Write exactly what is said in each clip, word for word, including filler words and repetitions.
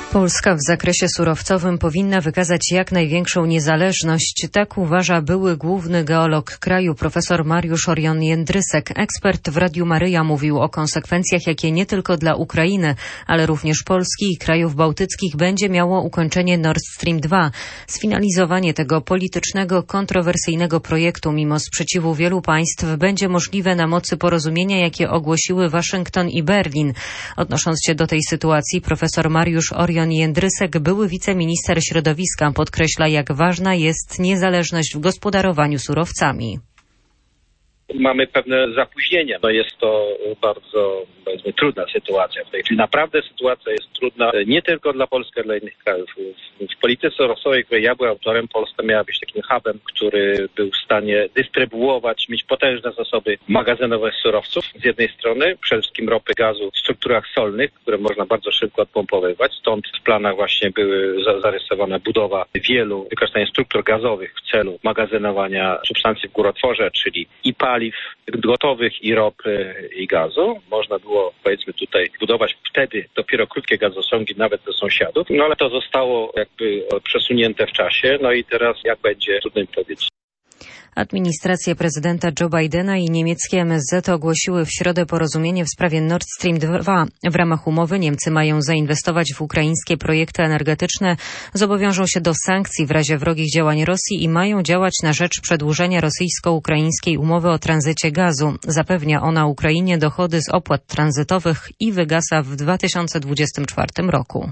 Polska w zakresie surowcowym powinna wykazać jak największą niezależność. Tak uważa były główny geolog kraju profesor Mariusz Orion-Jędrysek. Ekspert w Radiu Maryja mówił o konsekwencjach, jakie nie tylko dla Ukrainy, ale również Polski i krajów bałtyckich będzie miało ukończenie Nord Stream dwa. Sfinalizowanie tego politycznego, kontrowersyjnego projektu mimo sprzeciwu wielu państw będzie możliwe na mocy porozumienia, jakie ogłosiły Waszyngton i Berlin. Odnosząc się do tej sytuacji, profesor Mariusz Orion Jędrysek, były wiceminister środowiska, podkreśla, jak ważna jest niezależność w gospodarowaniu surowcami. Mamy pewne zapóźnienia. No jest to bardzo, powiedzmy, trudna sytuacja w tej chwili. Naprawdę sytuacja jest trudna nie tylko dla Polski, ale dla innych krajów. W, w polityce surowcowej, której ja byłem autorem, Polska miała być takim hubem, który był w stanie dystrybuować, mieć potężne zasoby magazynowe surowców z jednej strony, przede wszystkim ropy, gazu w strukturach solnych, które można bardzo szybko odpompowywać. Stąd w planach właśnie były zarysowana budowa wielu, wykorzystanie struktur gazowych w celu magazynowania substancji w górotworze, czyli i paliw gotowych, i ropy, i gazu. Można było, powiedzmy, tutaj budować wtedy dopiero krótkie gazociągi nawet do sąsiadów, no ale to zostało jakby przesunięte w czasie, no i teraz jak będzie, trudno im powiedzieć. Administracja prezydenta Joe Bidena i niemieckie M S Z ogłosiły w środę porozumienie w sprawie Nord Stream dwa. W ramach umowy Niemcy mają zainwestować w ukraińskie projekty energetyczne, zobowiążą się do sankcji w razie wrogich działań Rosji i mają działać na rzecz przedłużenia rosyjsko-ukraińskiej umowy o tranzycie gazu. Zapewnia ona Ukrainie dochody z opłat tranzytowych i wygasa w dwa tysiące dwudziestym czwartym roku.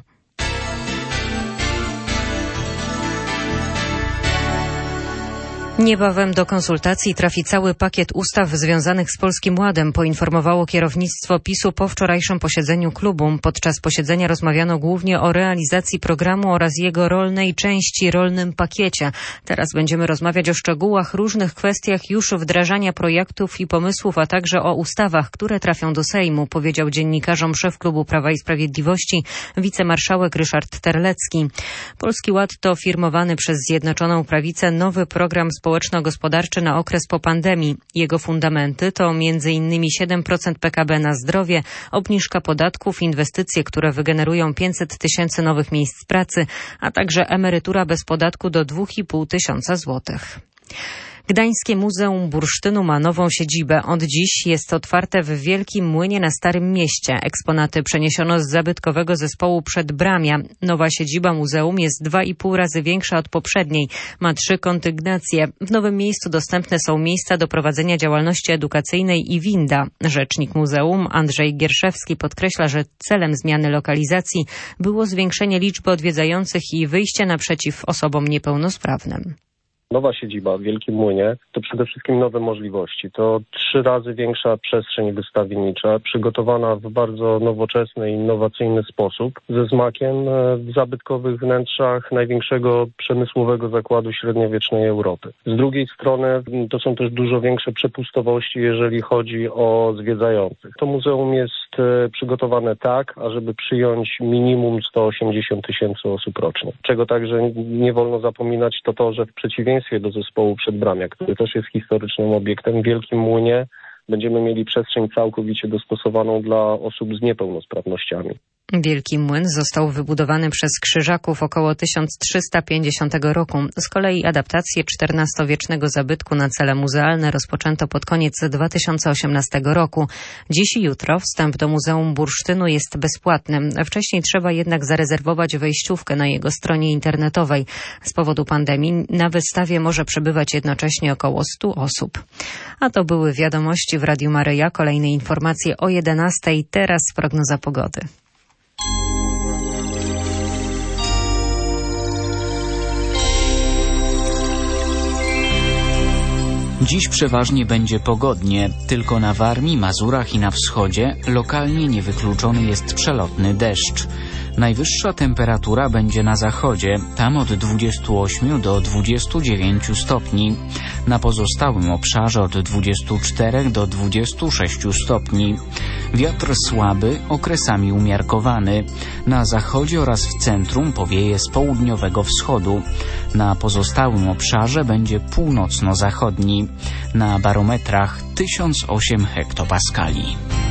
Niebawem do konsultacji trafi cały pakiet ustaw związanych z Polskim Ładem, poinformowało kierownictwo PiSu po wczorajszym posiedzeniu klubu. Podczas posiedzenia rozmawiano głównie o realizacji programu oraz jego rolnej części, rolnym pakiecie. Teraz będziemy rozmawiać o szczegółach, różnych kwestiach już wdrażania projektów i pomysłów, a także o ustawach, które trafią do Sejmu, powiedział dziennikarzom szef klubu Prawa i Sprawiedliwości, wicemarszałek Ryszard Terlecki. Polski Ład to firmowany przez Zjednoczoną Prawicę nowy program społeczno-gospodarczy na okres po pandemii. Jego fundamenty to między innymi siedem procent P K B na zdrowie, obniżka podatków, inwestycje, które wygenerują pięćset tysięcy nowych miejsc pracy, a także emerytura bez podatku do dwa i pół tysiąca złotych. Gdańskie Muzeum Bursztynu ma nową siedzibę. Od dziś jest otwarte w Wielkim Młynie na Starym Mieście. Eksponaty przeniesiono z zabytkowego zespołu Przedbramia. Nowa siedziba muzeum jest dwa i pół razy większa od poprzedniej. Ma trzy kondygnacje. W nowym miejscu dostępne są miejsca do prowadzenia działalności edukacyjnej i winda. Rzecznik muzeum Andrzej Gierszewski podkreśla, że celem zmiany lokalizacji było zwiększenie liczby odwiedzających i wyjście naprzeciw osobom niepełnosprawnym. Nowa siedziba w Wielkim Młynie to przede wszystkim nowe możliwości. To trzy razy większa przestrzeń wystawiennicza, przygotowana w bardzo nowoczesny i innowacyjny sposób, ze smakiem w zabytkowych wnętrzach największego przemysłowego zakładu średniowiecznej Europy. Z drugiej strony to są też dużo większe przepustowości, jeżeli chodzi o zwiedzających. To muzeum jest przygotowane tak, ażeby przyjąć minimum sto osiemdziesiąt tysięcy osób rocznie. Czego także nie wolno zapominać, to to, że w przeciwieństwie do zespołu Przedbramia, który też jest historycznym obiektem, w Wielkim Młynie będziemy mieli przestrzeń całkowicie dostosowaną dla osób z niepełnosprawnościami. Wielki Młyn został wybudowany przez Krzyżaków około tysiąc trzysta pięćdziesiątego roku. Z kolei adaptację czternastowiecznego zabytku na cele muzealne rozpoczęto pod koniec dwa tysiące osiemnastego roku. Dziś i jutro wstęp do Muzeum Bursztynu jest bezpłatny. Wcześniej trzeba jednak zarezerwować wejściówkę na jego stronie internetowej. Z powodu pandemii na wystawie może przebywać jednocześnie około stu osób. A to były wiadomości w Radiu Maryja. Kolejne informacje o jedenastej. Teraz prognoza pogody. Dziś przeważnie będzie pogodnie, tylko na Warmii, Mazurach i na wschodzie lokalnie niewykluczony jest przelotny deszcz. Najwyższa temperatura będzie na zachodzie, tam od dwudziestu ośmiu do dwudziestu dziewięciu stopni. Na pozostałym obszarze od dwudziestu czterech do dwudziestu sześciu stopni. Wiatr słaby, okresami umiarkowany. Na zachodzie oraz w centrum powieje z południowego wschodu. Na pozostałym obszarze będzie północno-zachodni. Na barometrach tysiąc osiem hektopaskali.